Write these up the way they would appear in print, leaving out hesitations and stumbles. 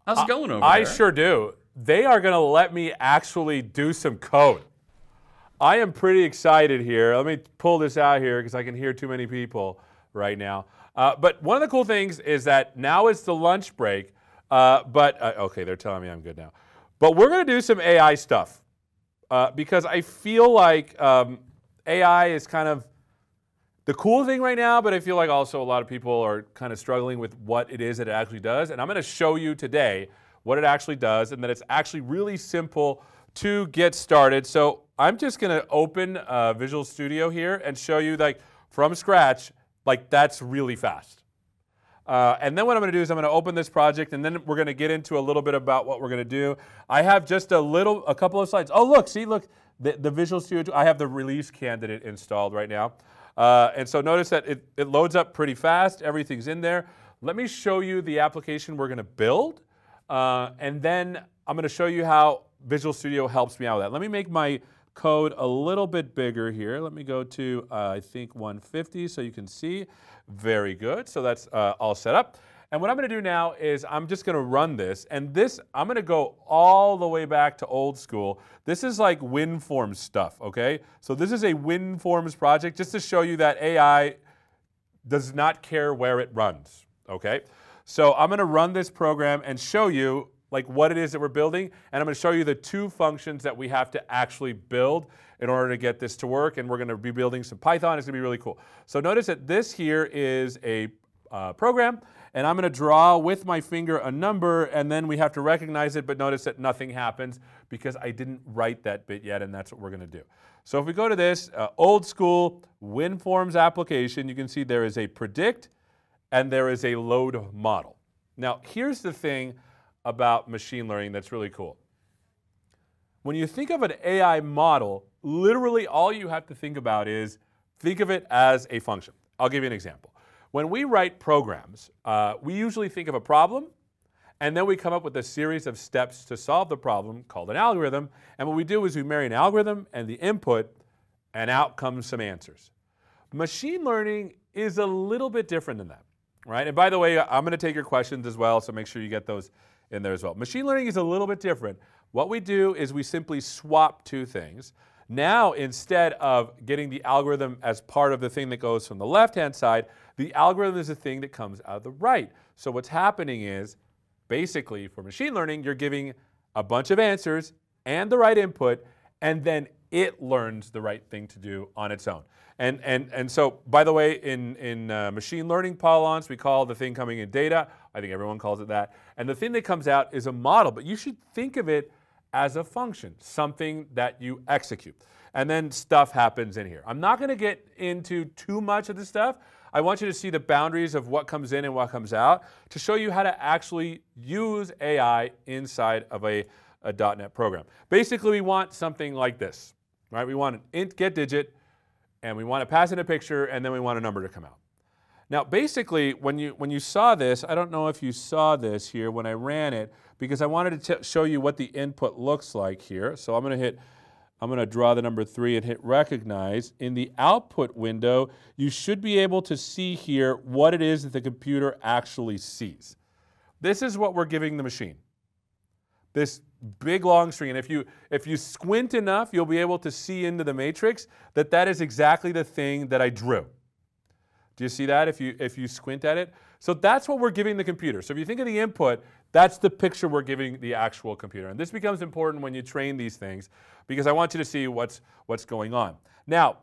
How's it going over I there? sure do. They are going to let me actually do some code. I am pretty excited here. Let me pull this out here because I can hear too many people right now. But one of the cool things is that now it's the lunch break. Okay, they're telling me I'm good now. But we're going to do some AI stuff because I feel like AI is kind of the cool thing right now, but I feel like also a lot of people are kind of struggling with what it is that it actually does. And I'm going to show you today what it actually does and that it's actually really simple to get started. So I'm just going to open Visual Studio here and show you like from scratch, like that's really fast. And then what I'm going to do is I'm going to open this project and then we're going to get into a little bit about what we're going to do. I have just a couple of slides. Oh, look, the Visual Studio, I have the release candidate installed right now. And so notice that it loads up pretty fast. Everything's in there. Let me show you the application we're going to build. And then I'm going to show you how Visual Studio helps me out with that. Let me make my code a little bit bigger here. Let me go to, I think, 150 so you can see. Very good. So that's all set up. And what I'm going to do now is I'm just going to run this. And this, I'm going to go all the way back to old school. This is like WinForms stuff, okay? So this is a WinForms project just to show you that AI does not care where it runs, okay? So I'm going to run this program and show you like what it is that we're building. And I'm going to show you the two functions that we have to actually build in order to get this to work. And we're going to be building some Python. It's going to be really cool. So notice that this here is a program. And I'm going to draw with my finger a number, and then we have to recognize it, but notice that nothing happens because I didn't write that bit yet, and that's what we're going to do. So if we go to this old school WinForms application, you can see there is a predict and there is a load model. Now, here's the thing about machine learning that's really cool. When you think of an AI model, literally all you have to think about is think of it as a function. I'll give you an example. When we write programs, we usually think of a problem, and then we come up with a series of steps to solve the problem called an algorithm. And what we do is we marry an algorithm and the input, and out comes some answers. Machine learning is a little bit different than that, right? And by the way, I'm going to take your questions as well, so make sure you get those in there as well. Machine learning is a little bit different. What we do is we simply swap two things. Now, instead of getting the algorithm as part of the thing that goes from the left-hand side, the algorithm is the thing that comes out of the right. So what's happening is, basically, for machine learning, you're giving a bunch of answers and the right input, and then it learns the right thing to do on its own. And so, by the way, in machine learning parlance, we call the thing coming in data. I think everyone calls it that. And the thing that comes out is a model, but you should think of it as a function, something that you execute. And then stuff happens in here. I'm not going to get into too much of this stuff. I want you to see the boundaries of what comes in and what comes out to show you how to actually use AI inside of a .NET program. Basically, we want something like this, right? We want an int get digit, and we want to pass in a picture, and then we want a number to come out. Now, basically, when you saw this, I don't know if you saw this here when I ran it, because I wanted to show you what the input looks like here. So I'm going to draw the number 3 and hit recognize. In the output window, you should be able to see here what it is that the computer actually sees. This is what we're giving the machine. This big long string. And if you squint enough, you'll be able to see into the matrix that is exactly the thing that I drew. Do you see that if you squint at it? So that's what we're giving the computer. So if you think of the input, that's the picture we're giving the actual computer. And this becomes important when you train these things because I want you to see what's going on. Now,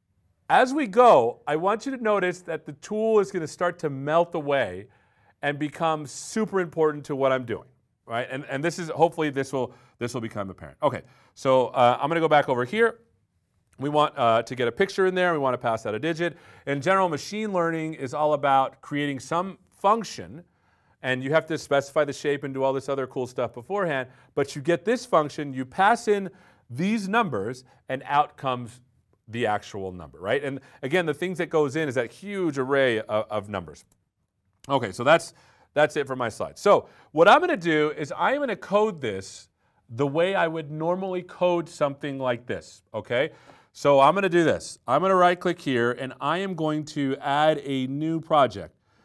as we go, I want you to notice that the tool is going to start to melt away and become super important to what I'm doing, right? And this is, hopefully this will become apparent. Okay, so I'm going to go back over here. We want to get a picture in there. We want to pass out a digit. In general, machine learning is all about creating some function, and you have to specify the shape and do all this other cool stuff beforehand. But you get this function, you pass in these numbers, and out comes the actual number, right? And again, the things that goes in is that huge array of numbers. Okay, so that's it for my slide. So what I'm going to do is I'm going to code this the way I would normally code something like this, okay? So I'm going to do this. I'm going to right-click here, and I am going to add a new project.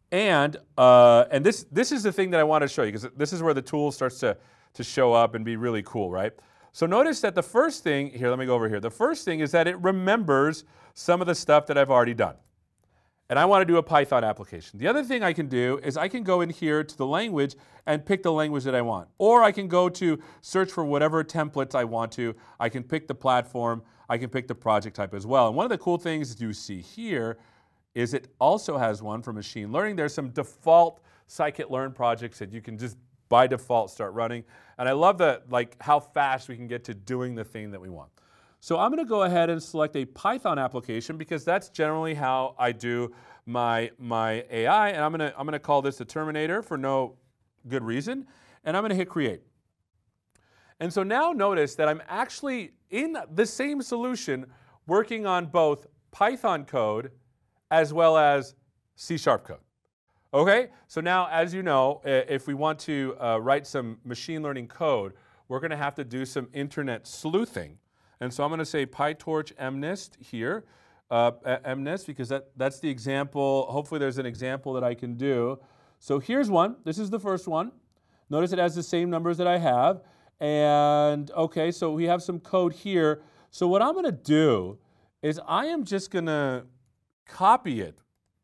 And this is the thing that I want to show you, because this is where the tool starts to show up and be really cool, right? So notice that the first thing, here, let me go over here. The first thing is that it remembers some of the stuff that I've already done. And I want to do a Python application. The other thing I can do is I can go in here to the language and pick the language that I want. Or I can go to search for whatever templates I want to. I can pick the platform. I can pick the project type as well. And one of the cool things you see here is it also has one for machine learning. There's some default scikit-learn projects that you can just by default start running. And I love how fast we can get to doing the thing that we want. So I'm going to go ahead and select a Python application, because that's generally how I do my AI. And I'm going to call this the Terminator for no good reason. And I'm going to hit create. And so now notice that I'm actually in the same solution working on both Python code as well as C# code. Okay, so now, as you know, if we want to write some machine learning code, we're going to have to do some internet sleuthing. And so I'm going to say PyTorch MNIST here, MNIST, because that's the example. Hopefully there's an example that I can do. So here's one. This is the first one. Notice it has the same numbers that I have. And okay, so we have some code here. So what I'm going to do is I am just going to copy it,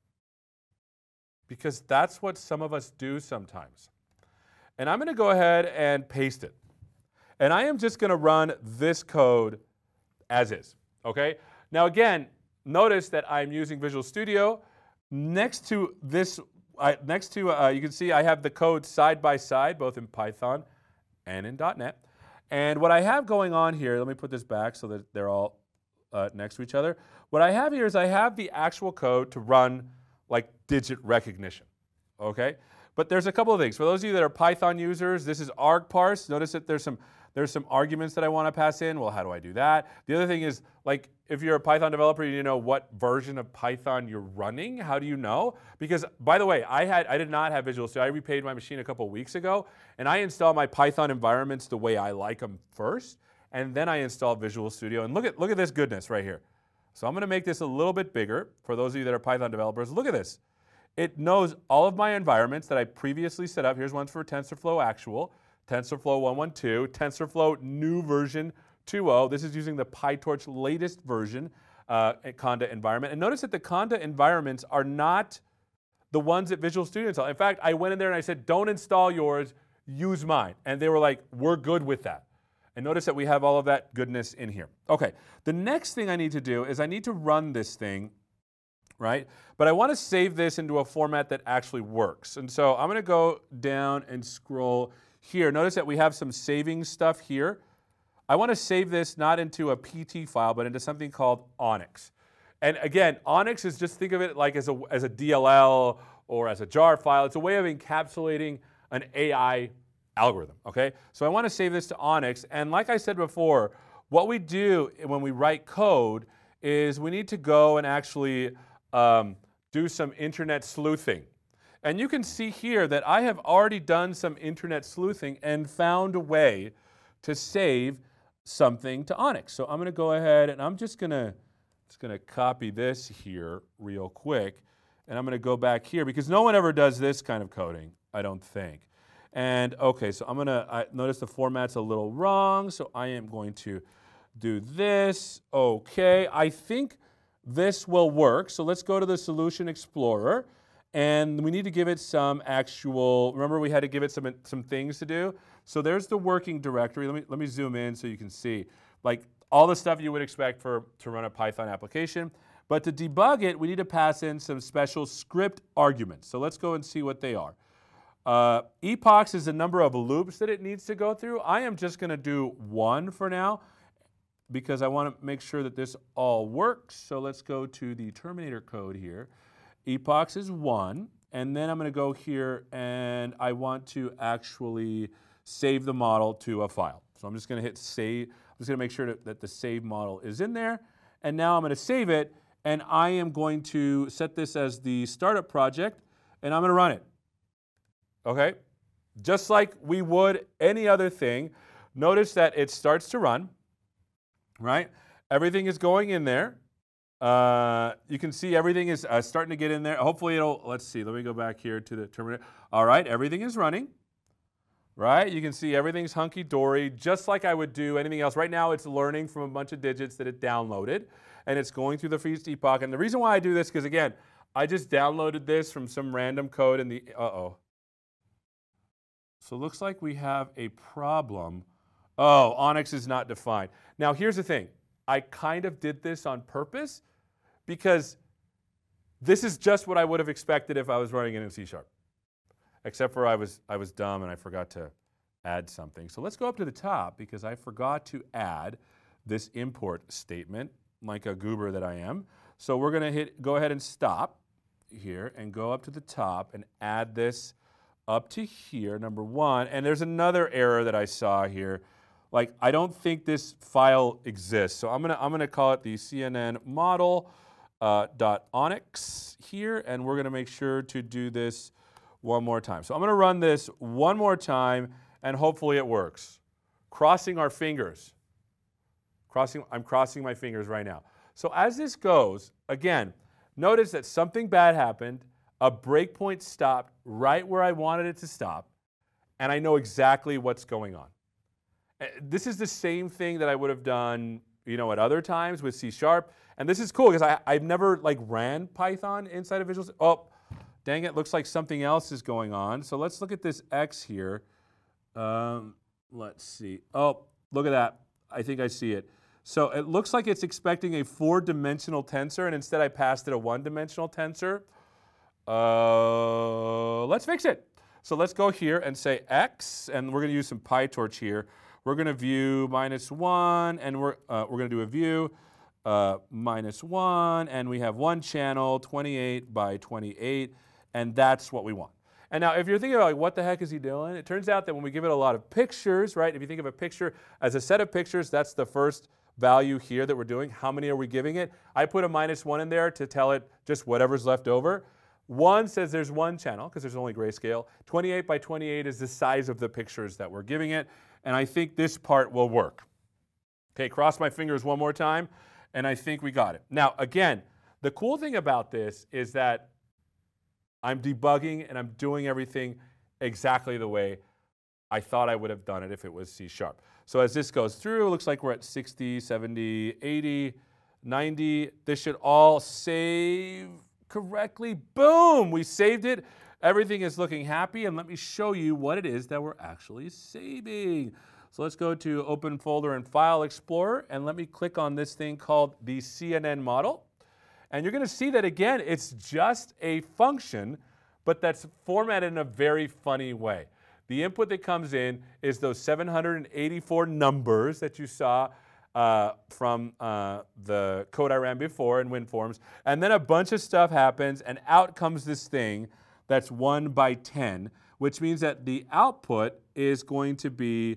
because that's what some of us do sometimes. And I'm going to go ahead and paste it. And I am just going to run this code as is, okay? Now again, notice that I'm using Visual Studio. Next to this, you can see I have the code side by side, both in Python and in .NET. And what I have going on here, let me put this back so that they're all next to each other. What I have here is I have the actual code to run like digit recognition, okay? But there's a couple of things. For those of you that are Python users, this is argparse. Notice that there's some arguments that I want to pass in. Well, how do I do that? The other thing is, like, if you're a Python developer, you know what version of Python you're running. How do you know? Because, by the way, I did not have Visual Studio. I repaid my machine a couple of weeks ago, and I install my Python environments the way I like them first, and then I install Visual Studio. And look at this goodness right here. So I'm going to make this a little bit bigger for those of you that are Python developers. Look at this. It knows all of my environments that I previously set up. Here's ones for TensorFlow Actual, TensorFlow 1.12, TensorFlow new version 2.0. This is using the PyTorch latest version Conda environment. And notice that the Conda environments are not the ones that Visual Studio install. In fact, I went in there and I said, don't install yours, use mine. And they were like, we're good with that. And notice that we have all of that goodness in here. Okay, the next thing I need to do is I need to run this thing, right? But I want to save this into a format that actually works. And so I'm going to go down and scroll here. Notice that we have some saving stuff here. I want to save this not into a PT file, but into something called Onyx. And again, Onyx is, just think of it like as a DLL or as a jar file. It's a way of encapsulating an AI algorithm, okay? So I want to save this to Onyx. And like I said before, what we do when we write code is we need to go and actually do some internet sleuthing. And you can see here that I have already done some internet sleuthing and found a way to save something to Onyx. So I'm going to go ahead and I'm just going to copy this here real quick. And I'm going to go back here because no one ever does this kind of coding, I don't think. And okay, so I notice the format's a little wrong, so I am going to do this. Okay, I think this will work. So let's go to the Solution Explorer, and we need to give it some actual, remember we had to give it some things to do? So there's the working directory. Let me zoom in so you can see. Like all the stuff you would expect to run a Python application. But to debug it, we need to pass in some special script arguments. So let's go and see what they are. Epochs is the number of loops that it needs to go through. I am just going to do one for now because I want to make sure that this all works. So let's go to the Terminator code here. Epochs is 1, and then I'm going to go here and I want to actually save the model to a file. So I'm just going to hit save. I'm just going to make sure that the save model is in there. And now I'm going to save it, and I am going to set this as the startup project, and I'm going to run it. Okay, just like we would any other thing. Notice that it starts to run, right? Everything is going in there. You can see everything is starting to get in there. Hopefully it'll, let's see, let me go back here to the terminator. All right, everything is running, right? You can see everything's hunky-dory, just like I would do anything else. Right now it's learning from a bunch of digits that it downloaded, and it's going through the feast epoch. And the reason why I do this, because again, I just downloaded this from some random code in the, So it looks like we have a problem. Oh, Onyx is not defined. Now here's the thing. I kind of did this on purpose because this is just what I would have expected if I was running it in C#. Except for I was dumb and I forgot to add something. So let's go up to the top because I forgot to add this import statement like a goober that I am. So we're going to go ahead and stop here and go up to the top and add this up to here, number 1. And there's another error that I saw here. Like, I don't think this file exists. So I'm gonna call it the CNN model .onyx here, and we're gonna make sure to do this one more time. So I'm gonna run this one more time, and hopefully it works. Crossing our fingers. I'm crossing my fingers right now. So as this goes, again, notice that something bad happened, a breakpoint stopped right where I wanted it to stop, and I know exactly what's going on. This is the same thing that I would have done, at other times with C#. And this is cool because I've never ran Python inside of Visual Studio. Oh, dang it, looks like something else is going on. So let's look at this X here. Let's see. Oh, look at that. I think I see it. So it looks like it's expecting a 4-dimensional tensor, and instead I passed it a 1-dimensional tensor. Let's fix it. So let's go here and say X, and we're going to use some PyTorch here. We're going to view -1, and we're going to do a view -1, and we have one channel, 28 by 28, and that's what we want. And now if you're thinking about what the heck is he doing, it turns out that when we give it a lot of pictures, right, if you think of a picture as a set of pictures, that's the first value here that we're doing. How many are we giving it? I put a -1 in there to tell it just whatever's left over. 1 says there's one channel because there's only grayscale. 28 by 28 is the size of the pictures that we're giving it. And I think this part will work. Okay, cross my fingers one more time, and I think we got it. Now, again, the cool thing about this is that I'm debugging and I'm doing everything exactly the way I thought I would have done it if it was C#. So as this goes through, it looks like we're at 60, 70, 80, 90. This should all save correctly. Boom, we saved it. Everything is looking happy, and let me show you what it is that we're actually saving. So let's go to Open Folder and File Explorer, and let me click on this thing called the CNN model. And you're going to see that, again, it's just a function, but that's formatted in a very funny way. The input that comes in is those 784 numbers that you saw from the code I ran before in WinForms, and then a bunch of stuff happens, and out comes this thing that's 1 by 10, which means that the output is going to be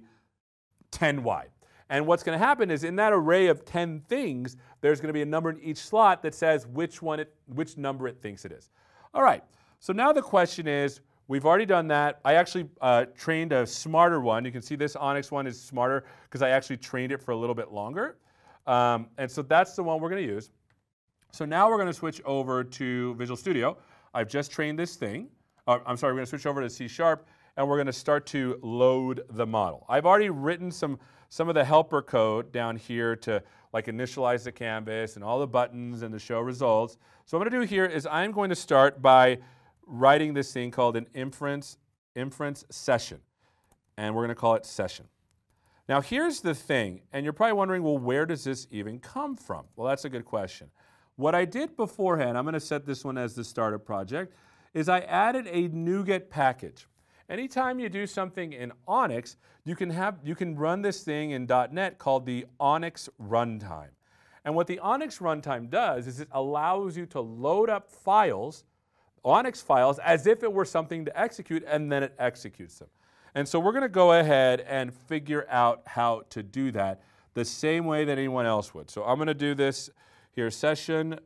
10 wide. And what's going to happen is in that array of 10 things, there's going to be a number in each slot that says which number it thinks it is. All right, so now the question is, we've already done that. I actually trained a smarter one. You can see this Onyx one is smarter because I actually trained it for a little bit longer. And so that's the one we're going to use. So now we're going to switch over to Visual Studio. I've just trained this thing. I'm sorry, we're going to switch over to C#, and we're going to start to load the model. I've already written some of the helper code down here to initialize the canvas and all the buttons and to show results. So what I'm going to do here is I'm going to start by writing this thing called an inference session, and we're going to call it session. Now here's the thing, and you're probably wondering, well, where does this even come from? Well, that's a good question. What I did beforehand, I'm going to set this one as the startup project, is I added a NuGet package. Anytime you do something in Onyx, you can run this thing in .NET called the Onyx runtime. And what the Onyx runtime does is it allows you to load up files, Onyx files, as if it were something to execute, and then it executes them. And so we're going to go ahead and figure out how to do that the same way that anyone else would. So I'm going to do this here, session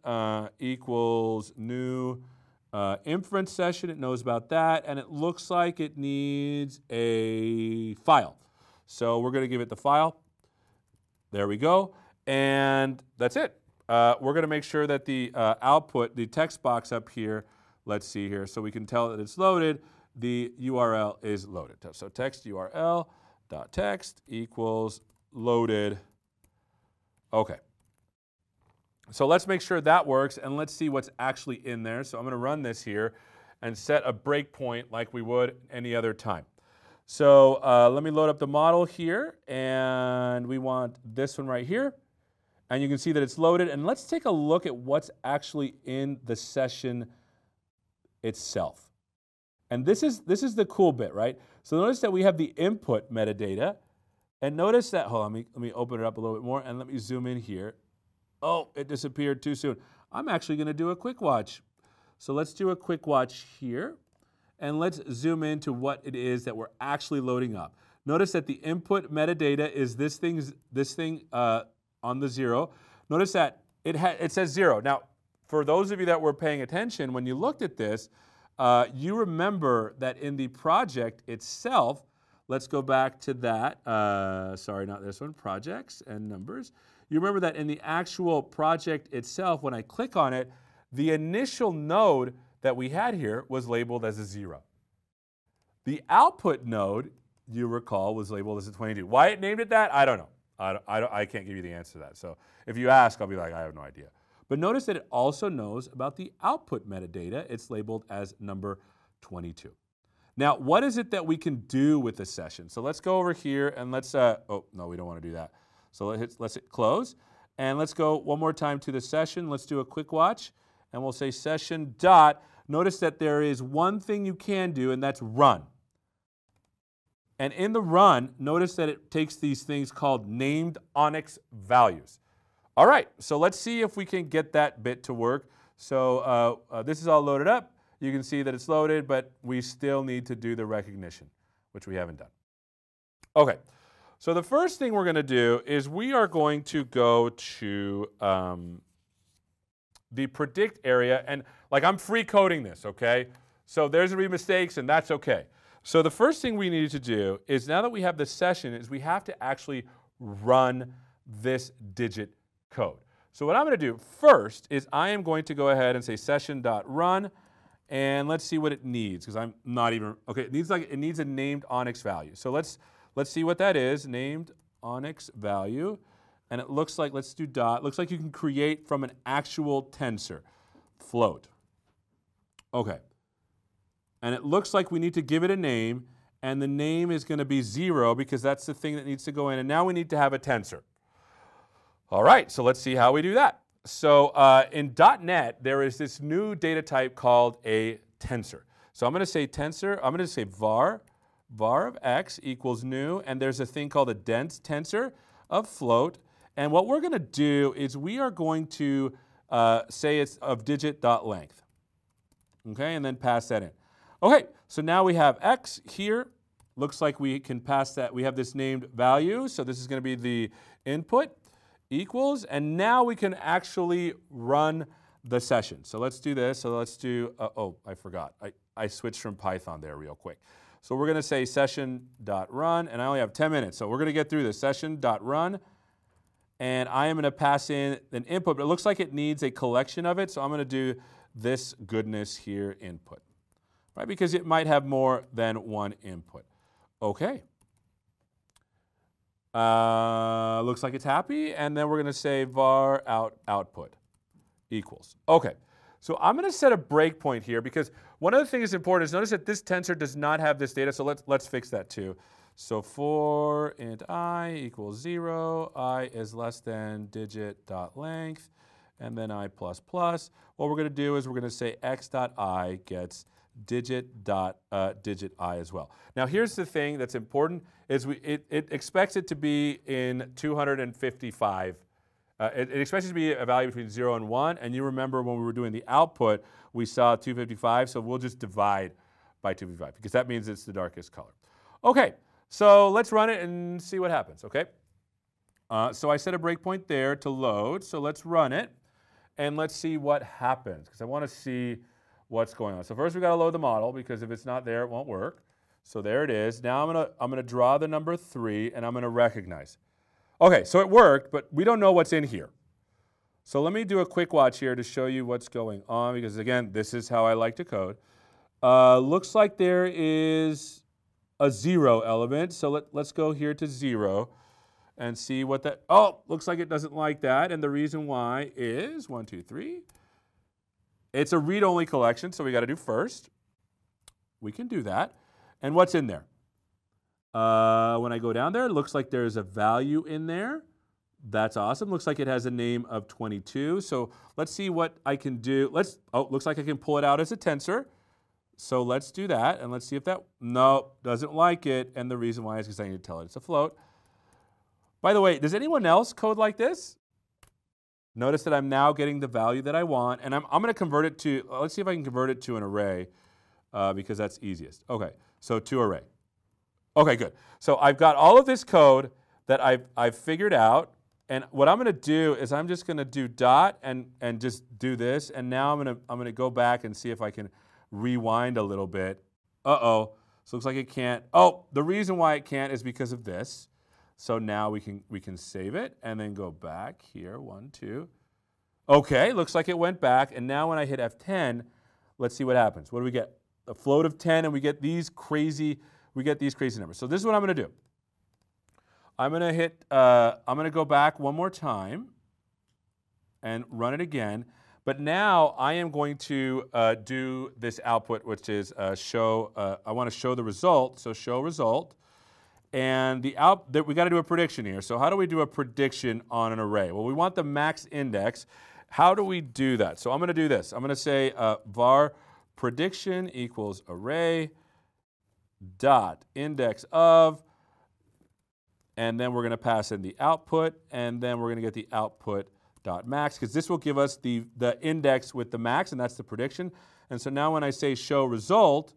equals new inference session. It knows about that, and it looks like it needs a file. So we're going to give it the file. There we go, and that's it. we're going to make sure that the output, the text box up here, let's see here, so we can tell that it's loaded, the URL is loaded. So text URL dot text equals loaded. Okay. So let's make sure that works, and let's see what's actually in there. So I'm going to run this here and set a breakpoint like we would any other time. So let me load up the model here, and we want this one right here. And you can see that it's loaded. And let's take a look at what's actually in the session itself. And this is the cool bit, right? So notice that we have the input metadata. And notice that, hold on, let me open it up a little bit more, and let me zoom in here. Oh, it disappeared too soon. I'm actually going to do a quick watch. So let's do a quick watch here. And let's zoom into what it is that we're actually loading up. Notice that the input metadata is this thing on the 0. Notice that it says 0. Now, for those of you that were paying attention, when you looked at this, you remember that in the project itself, let's go back to that. Sorry, not this one, projects and numbers. You remember that in the actual project itself, when I click on it, the initial node that we had here was labeled as a 0. The output node, you recall, was labeled as a 22. Why it named it that, I don't know. I can't give you the answer to that. So if you ask, I'll be like, I have no idea. But notice that it also knows about the output metadata. It's labeled as number 22. Now, what is it that we can do with the session? So let's go over here and let's, oh, no, we don't want to do that. So let's hit close. And let's go one more time to the session. Let's do a quick watch. And we'll say session dot. Notice that there is one thing you can do, and that's run. And in the run, notice that it takes these things called named ONNX values. All right, so let's see if we can get that bit to work. So this is all loaded up. You can see that it's loaded, but we still need to do the recognition, which we haven't done. Okay, so the first thing we're going to do is we are going to go to the predict area, and like I'm free coding this, okay? So there's going to be mistakes, and that's okay. So the first thing we need to do is, now that we have the session, is we have to actually run this digit code. So what I'm going to do first is I am going to go ahead and say session.run, and let's see what it needs, because I'm not even, okay, it needs a named ONNX value. So let's see what that is, named ONNX value. And it looks like, let's do dot, looks like you can create from an actual tensor, float. Okay. And it looks like we need to give it a name, and the name is going to be 0 because that's the thing that needs to go in. And now we need to have a tensor. All right, so let's see how we do that. So in .NET, there is this new data type called a tensor. So I'm going to say tensor, I'm going to say var of x equals new, and there's a thing called a dense tensor of float. And what we're going to do is we are going to say it's of digit.length. Okay, and then pass that in. Okay, so now we have x here. Looks like we can pass that. We have this named value, so this is going to be the input equals, and now we can actually run the session. So let's do this. So let's do, oh, I forgot. I switched from Python there real quick. So we're going to say session.run, and I only have 10 minutes. So we're going to get through this, session.run. And I am going to pass in an input, but it looks like it needs a collection of it, so I'm going to do this goodness here input, right? Because it might have more than one input. Okay. Looks like it's happy, and then we're going to say var output equals. Okay. So I'm going to set a breakpoint here because one of the things that's important is notice that this tensor does not have this data, so let's fix that too. So for int I equals 0, I is less than digit.length, and then I plus plus. What we're going to do is we're going to say x.I gets digit I as well. Now here's the thing that's important, is it expects it to be in 255. It expects it to be a value between 0 and 1, and you remember when we were doing the output, we saw 255, so we'll just divide by 255, because that means it's the darkest color. Okay. So let's run it and see what happens, okay? So I set a breakpoint there to load, so let's run it, and let's see what happens, because I want to see what's going on. So first we've got to load the model, because if it's not there, it won't work. So there it is. Now I'm gonna draw the number 3, and I'm going to recognize. Okay, so it worked, but we don't know what's in here. So let me do a quick watch here to show you what's going on, because again, this is how I like to code. Looks like there is a 0 element. So let's go here to 0 and see what that, oh, looks like it doesn't like that. And the reason why is 1, 2, 3. It's a read-only collection, so we got to do first. We can do that. And what's in there? When I go down there, it looks like there's a value in there. That's awesome. Looks like it has a name of 22. So let's see what I can do. Looks like I can pull it out as a tensor. So let's do that, and let's see if that, no, doesn't like it. And the reason why is because I need to tell it it's a float. By the way, does anyone else code like this? Notice that I'm now getting the value that I want, and I'm going to convert it to, let's see if I can convert it to an array, because that's easiest. Okay, so to array. Okay, good. So I've got all of this code that I've figured out, and what I'm going to do is I'm just going to do dot and just do this, and now I'm going to go back and see if I can rewind a little bit. Uh-oh. So it looks like it can't. Oh, the reason why it can't is because of this. So now we can save it and then go back here. 1, 2. Okay, looks like it went back, and now when I hit F10, let's see what happens. What do we get? A float of 10, and we get these crazy numbers. So this is what I'm going to do. I'm going to go back one more time and run it again. But now I am going to do this output, which is show. I want to show the result. So show result, and we got to do a prediction here. So how do we do a prediction on an array? Well, we want the max index. How do we do that? So I'm going to do this. I'm going to say var prediction equals array dot index of, and then we're going to pass in the output, and then we're going to get the output dot max, because this will give us the index with the max, and that's the prediction. And so now when I say show result,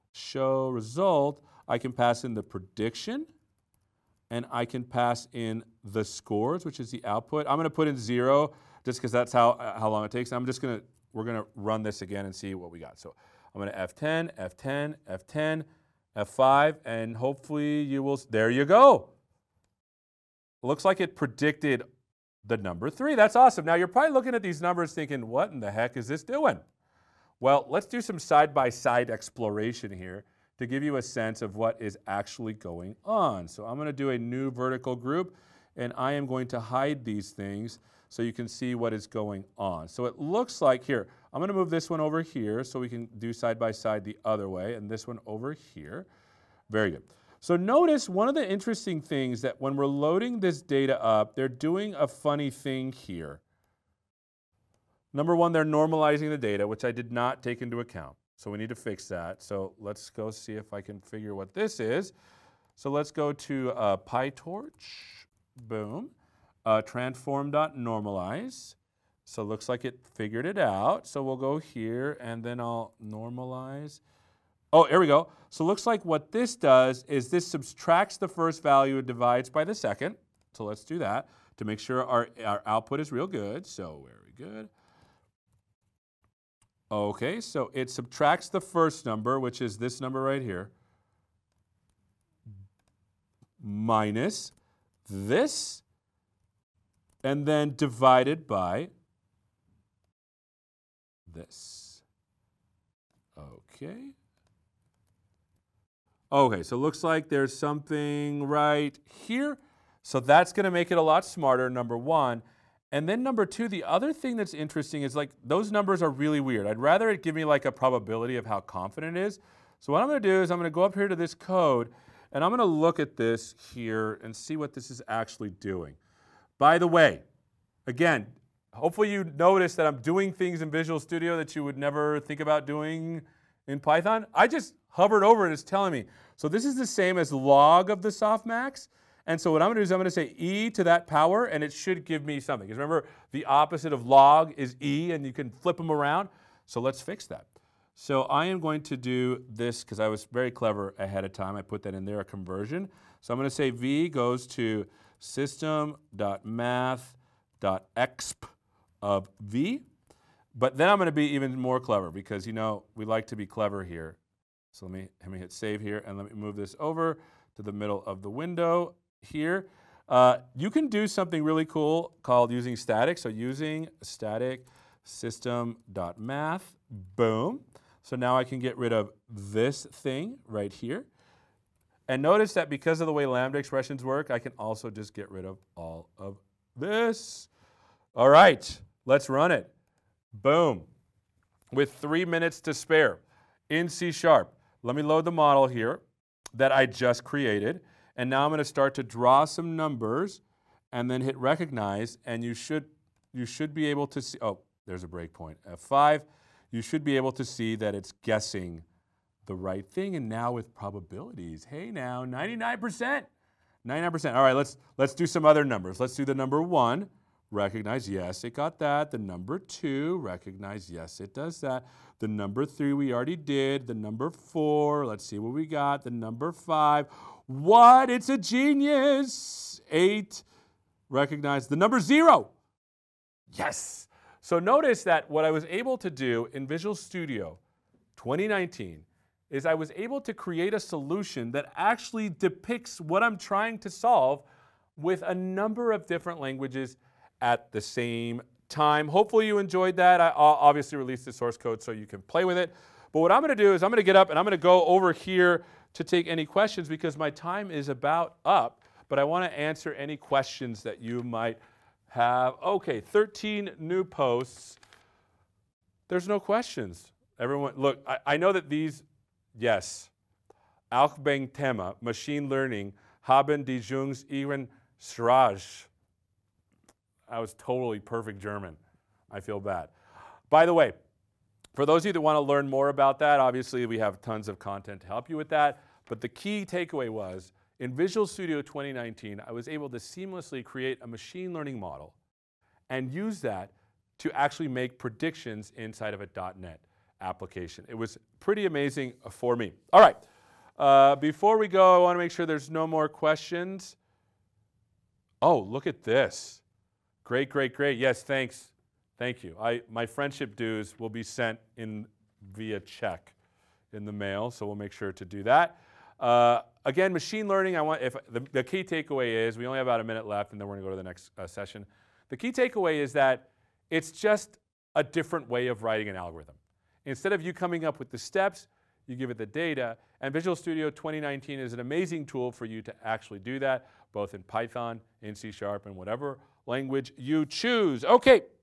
I can pass in the prediction, and I can pass in the scores, which is the output. I'm going to put in 0 just because that's how long it takes. We're going to run this again and see what we got. So I'm going to F10, F10, F10, F5, and hopefully you will, there you go. Looks like it predicted the number 3. That's awesome. Now you're probably looking at these numbers thinking, what in the heck is this doing? Well, let's do some side-by-side exploration here to give you a sense of what is actually going on. So I'm going to do a new vertical group, and I am going to hide these things so you can see what is going on. So it looks like here, I'm going to move this one over here so we can do side-by-side the other way, and this one over here. Very good. So notice one of the interesting things that when we're loading this data up, they're doing a funny thing here. Number one, they're normalizing the data, which I did not take into account. So we need to fix that. So let's go see if I can figure what this is. So let's go to PyTorch. Boom. Transform.normalize. So it looks like it figured it out. So we'll go here, and then I'll normalize. Oh, here we go. So it looks like what this does is this subtracts the first value and divides by the second. So let's do that to make sure our output is real good. So very good. Okay, so it subtracts the first number, which is this number right here, minus this, and then divided by this. Okay. Okay, so it looks like there's something right here. So that's going to make it a lot smarter, number one. And then number two, the other thing that's interesting is like those numbers are really weird. I'd rather it give me like a probability of how confident it is. So what I'm going to do is I'm going to go up here to this code, and I'm going to look at this here and see what this is actually doing. By the way, again, hopefully you notice that I'm doing things in Visual Studio that you would never think about doing in Python. I just hovered over it, it's telling me. So this is the same as log of the softmax. And so what I'm going to do is I'm going to say e to that power, and it should give me something. Because remember, the opposite of log is e, and you can flip them around. So let's fix that. So I am going to do this because I was very clever ahead of time. I put that in there, a conversion. So I'm going to say v goes to system.math.exp of v. But then I'm going to be even more clever because, you know, we like to be clever here. So let me hit save here, and let me move this over to the middle of the window here. You can do something really cool called using static. So using static system.math, boom. So now I can get rid of this thing right here. And notice that because of the way lambda expressions work, I can also just get rid of all of this. All right, let's run it. Boom. With 3 minutes to spare in C#. Let me load the model here that I just created. And now I'm going to start to draw some numbers and then hit recognize. And you should be able to see, oh, there's a breakpoint, F5. You should be able to see that it's guessing the right thing. And now with probabilities, hey now, 99%. 99%. All right, let's do some other numbers. Let's do the number 1. Recognize, yes, it got that. The number 2, recognize, yes, it does that. The number 3 we already did. The number 4, let's see what we got. The number 5, what? It's a genius. 8, recognize. The number 0, yes. So notice that what I was able to do in Visual Studio 2019 is I was able to create a solution that actually depicts what I'm trying to solve with a number of different languages at the same time. Hopefully you enjoyed that. I obviously released the source code so you can play with it. But what I'm going to do is I'm going to get up and I'm going to go over here to take any questions because my time is about up. But I want to answer any questions that you might have. Okay, 13 new posts. There's no questions. Everyone, look, I know that these, yes, auch beim Thema, machine learning, haben die Jungs ihren Sraj. I was totally perfect German. I feel bad. By the way, for those of you that want to learn more about that, obviously we have tons of content to help you with that. But the key takeaway was, in Visual Studio 2019, I was able to seamlessly create a machine learning model and use that to actually make predictions inside of a .NET application. It was pretty amazing for me. All right, before we go, I want to make sure there's no more questions. Oh, look at this. Great, great, great. Yes, thanks. Thank you. My friendship dues will be sent in via check in the mail, so we'll make sure to do that. Again, machine learning, the key takeaway is, we only have about a minute left and then we're going to go to the next session. The key takeaway is that it's just a different way of writing an algorithm. Instead of you coming up with the steps, you give it the data, and Visual Studio 2019 is an amazing tool for you to actually do that, both in Python, in C#, and whatever language you choose. Okay,